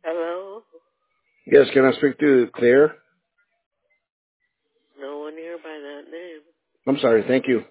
Hello? Yes, can I speak to Claire? No one here by that name. I'm sorry, thank you.